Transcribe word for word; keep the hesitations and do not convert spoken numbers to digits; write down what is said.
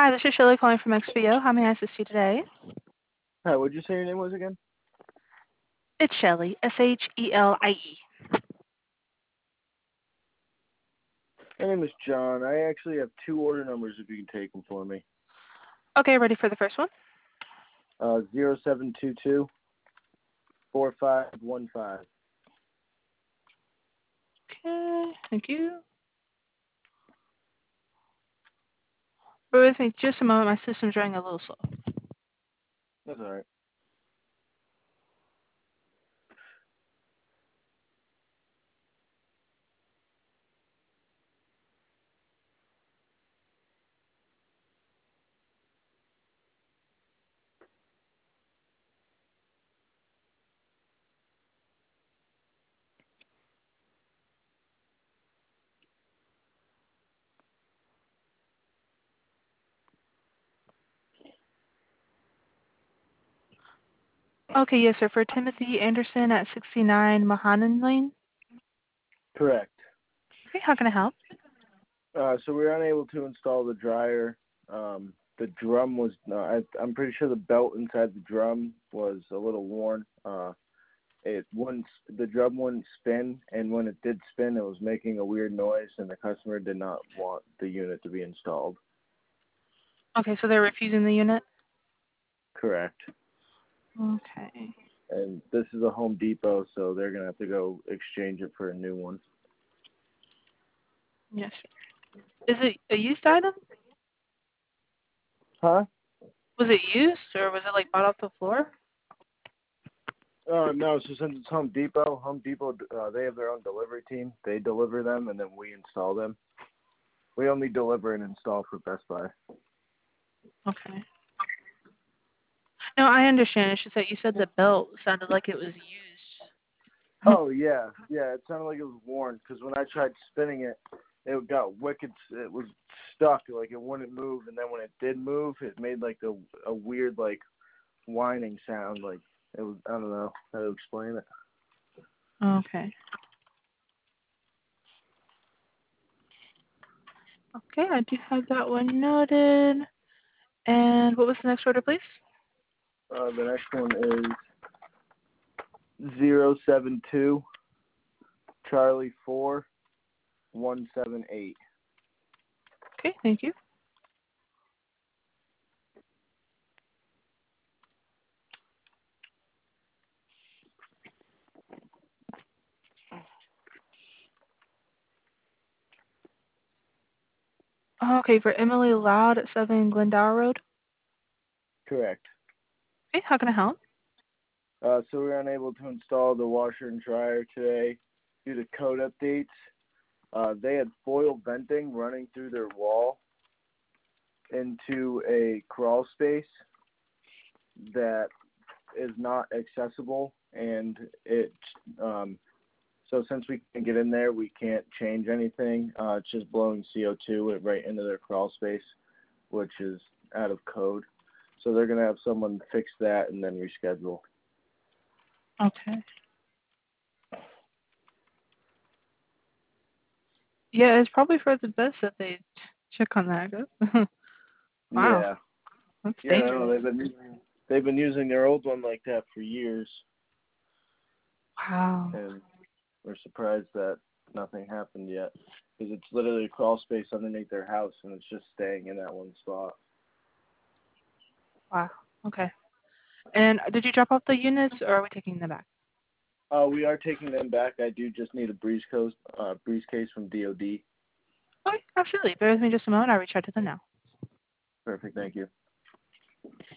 Hi, this is Shirley calling from X P O. How may I assist you today? Hi, what'd you say your name was again? It's Shelly, S H E L I E. My name is John. I actually have two order numbers if you can take them for me. Okay, ready for the first one? Uh, zero seven two two four five one five. Okay, thank you. Bear with me just a moment. My system's running a little slow. That's all right. Okay, yes, sir. For Timothy Anderson at sixty-nine Mahanan Lane. Correct. Okay, how can I help? Uh, so we were unable to install the dryer. Um, the drum was, uh, I, I'm pretty sure the belt inside the drum was a little worn. Uh, it wouldn't, the drum wouldn't spin, and when it did spin, it was making a weird noise, and the customer did not want the unit to be installed. Okay, so they're refusing the unit? Correct. Okay. And this is a Home Depot, so they're gonna have to go exchange it for a new one. Yes, sir. Is it a used item? Huh? Was it used, or was it like bought off the floor? Uh, no. So since it's Home Depot, Home Depot, uh, they have their own delivery team. They deliver them, and then we install them. We only deliver and install for Best Buy. Okay. No, I understand. It's just that you said the belt sounded like it was used. Oh yeah, yeah. It sounded like it was worn because when I tried spinning it, it got wicked. It was stuck, like it wouldn't move, and then when it did move, it made like a a weird like whining sound. Like it was. I don't know how to explain it. Okay. Okay, I do have that one noted. And what was the next order, please? Uh, the next one is zero seven two Charlie four one seven eight. Okay, thank you. Okay, for Emily Loud at seven Glendower Road. Correct. Okay, how can I help? Uh, so we were unable to install the washer and dryer today due to code updates. Uh, they had foil venting running through their wall into a crawl space that is not accessible, and it um, so since we can't get in there, we can't change anything. Uh, it's just blowing C O two right into their crawl space, which is out of code. So they're gonna have someone fix that and then reschedule. Okay. Yeah, it's probably for the best that they check on that. Wow, Yeah, that's yeah, no, dangerous. they've been they've been using their old one like that for years, Wow. and we're surprised that nothing happened yet because it's literally a crawl space underneath their house, and it's just staying in that one spot. Wow. Okay. And did you drop off the units, or are we taking them back? Uh, we are taking them back. I do just need a breeze case, uh, breeze case from D O D. Okay, absolutely. Bear with me just a moment. I'll reach out to them now. Perfect, thank you.